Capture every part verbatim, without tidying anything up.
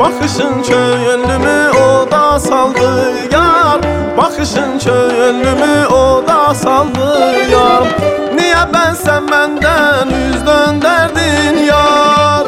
Bakışın könlümü oda saldı yar, bakışın könlümü oda saldı yar. Niye ben sen benden yüz dönderdin yar?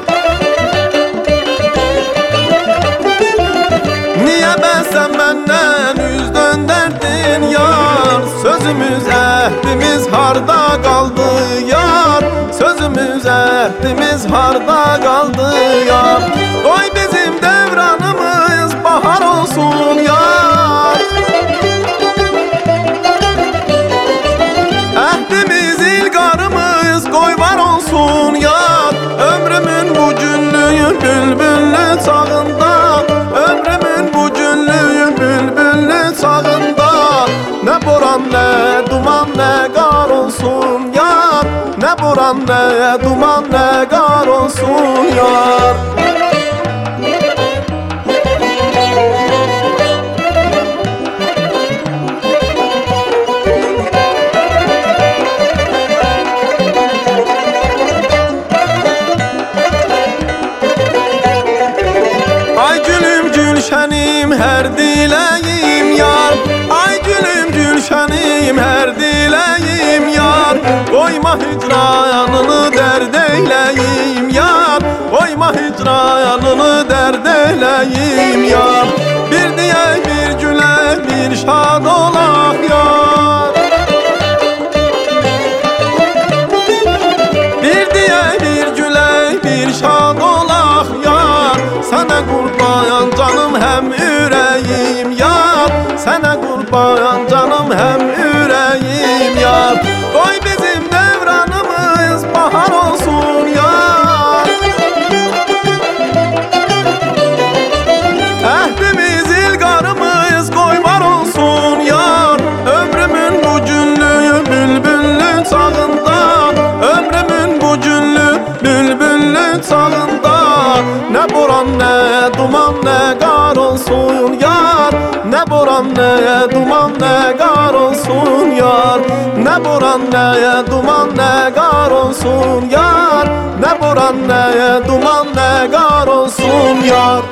Niye ben sen benden yüz dönderdin yar? Sözümüz ehdimiz harda kaldı yar, sözümüz ehdimiz harda kaldı yar. Koy bizim devranımız bahar olsun yar. Ehdimiz ilgarımız koy var olsun yar. Ömrümün bu günlüğü bülbüllü çağında, ömrümün bu günlüğü bülbüllü çağında. Ne boran ne duman ne gar olsun yar, ne boran ne duman ne gar olsun yar. Ay gülüm gülşenim her dileğim yar, ay gülüm gülşenim her dileğim yar. Koyma hicranını dert eyleyim yar, koyma hicranını dert eyleyim yar. Bir diye bir güle bir şad olak yar, bir diye bir güle bir şad olak yar. Sana kurban canım hem yüreğim yar, sana kurban canım hem yüreğim yar. Koy bizim devranımız bahar olsun yar. Ehdimiz ilgarımız koy var olsun yar. Ömrümün bu günlüğü bülbüllü çağında, ömrümün bu günlüğü bülbüllü çağında. Ne boran ne duman ne gar olsun yar, ne boran ne duman ne gar olsun yar. Ne boran ne duman ne gar olsun yar, ne boran ne duman ne gar olsun yar.